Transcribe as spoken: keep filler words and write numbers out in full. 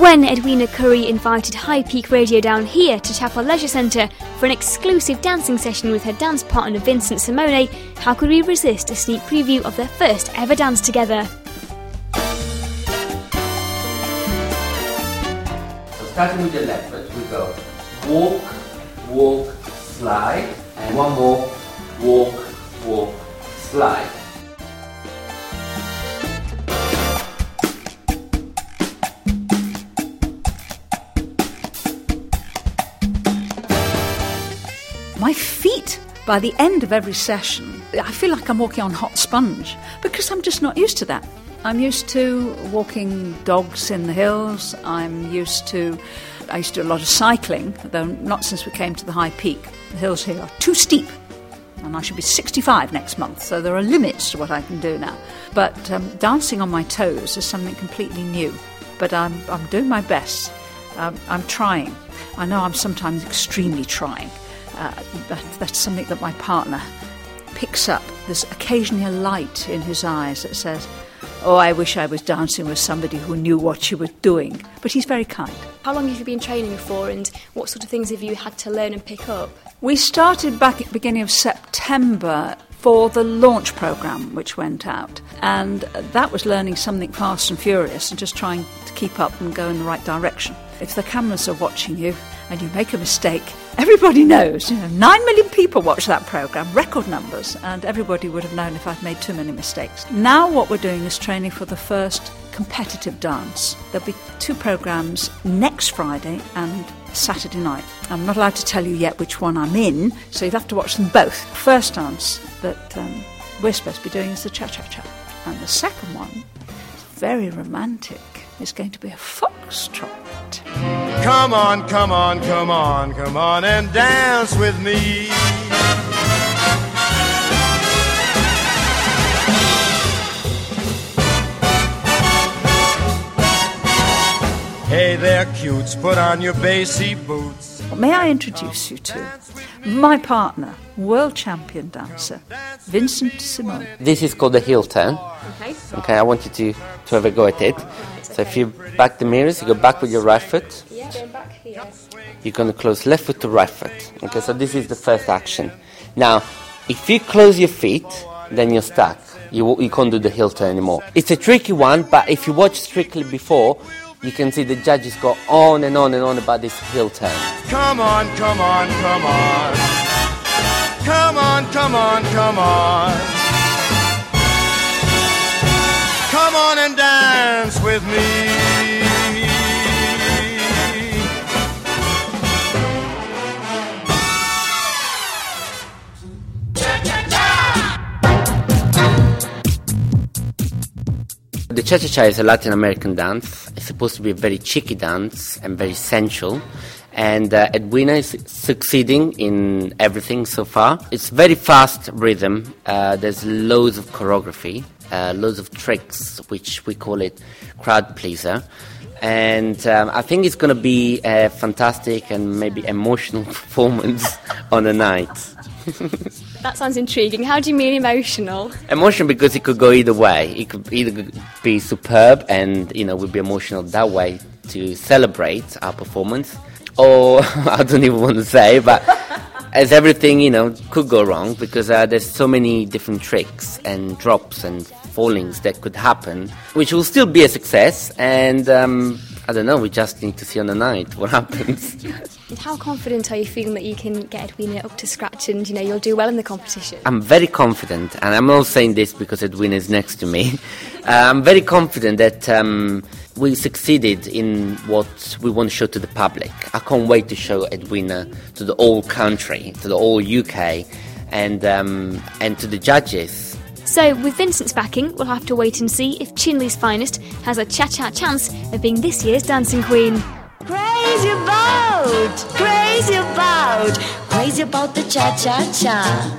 When Edwina Currie invited High Peak Radio down here to Chapel Leisure Centre for an exclusive dancing session with her dance partner Vincent Simone, how could we resist a sneak preview of their first ever dance together? So starting with the left foot, we go walk, walk, slide, and one more, walk, walk, slide. My feet, by the end of every session, I feel like I'm walking on hot sponge because I'm just not used to that. I'm used to walking dogs in the hills. I'm used to, I used to do a lot of cycling, though not since we came to the High Peak. The hills here are too steep, and I should be sixty-five next month, so there are limits to what I can do now. But um, dancing on my toes is something completely new. But I'm, I'm doing my best. Um, I'm trying. I know I'm sometimes extremely trying. Uh, that, that's something that my partner picks up. There's occasionally a light in his eyes that says, oh, I wish I was dancing with somebody who knew what she was doing. But he's very kind. How long have you been training for, and what sort of things have you had to learn and pick up? We started back at the beginning of September for the launch programme which went out, and that was learning something fast and furious and just trying to keep up and go in the right direction. If the cameras are watching you and you make a mistake, everybody knows. You know, nine million people watch that programme, record numbers, and everybody would have known if I'd made too many mistakes. Now what we're doing is training for the first competitive dance. There'll be two programmes next Friday and Saturday night. I'm not allowed to tell you yet which one I'm in, so you'll have to watch them both. The first dance that um, we're supposed to be doing is the cha-cha-cha. And the second one, very romantic, is going to be a foxtrot. Come on, come on, come on, come on and dance with me. Hey there, cutes, put on your bassy boots. May I introduce you to my partner, world champion dancer, Vincent Simone. This is called the heel turn. Okay. Okay, I want you to, to have a go at it. So if you back the mirrors, you go back with your right foot. Yeah, going back here. You're going to close left foot to right foot. Okay, so this is the first action. Now, if you close your feet, then you're stuck. You, you can't do the heel turn anymore. It's a tricky one, but if you watch Strictly before, you can see the judges go on and on and on about this heel turn. Come on, come on, come on. Come on, come on, come on. Come on and dance with me. The cha-cha-cha is a Latin American dance. It's supposed to be a very cheeky dance and very sensual. And uh, Edwina is succeeding in everything so far. It's very fast rhythm. Uh, there's loads of choreography, uh, loads of tricks, which we call it crowd pleaser. And um, I think it's going to be a fantastic and maybe emotional performance on the night. That sounds intriguing. How do you mean emotional? Emotional because it could go either way. It could either be superb and, you know, we'd be emotional that way to celebrate our performance. Or, I don't even want to say, but as everything, you know, could go wrong because uh, there's so many different tricks and drops and fallings that could happen, which will still be a success. And, um, I don't know, we just need to see on the night what happens. How confident are you feeling that you can get Edwina up to scratch and, you know, you'll do well in the competition? I'm very confident, and I'm not saying this because Edwina is next to me. uh, I'm very confident that um, we succeeded in what we want to show to the public. I can't wait to show Edwina to the whole country, to the whole U K, and um, and to the judges. So, with Vincent's backing, we'll have to wait and see if Chinley's Finest has a cha-cha chance of being this year's dancing queen. Crazy about, crazy about, crazy about the cha-cha-cha.